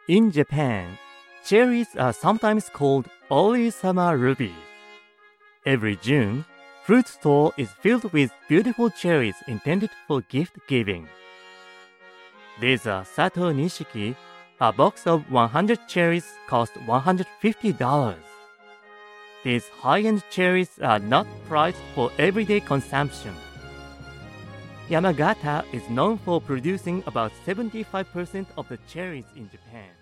In Japan, cherries are sometimes called early summer rubies. Every June, fruit store is filled with beautiful cherries intended for gift giving. These are Sato Nishiki. A box of 100 cherries costs $150. These high-end cherries are not priced for everyday consumption. Yamagata is known for producing about 75% of the cherries in Japan.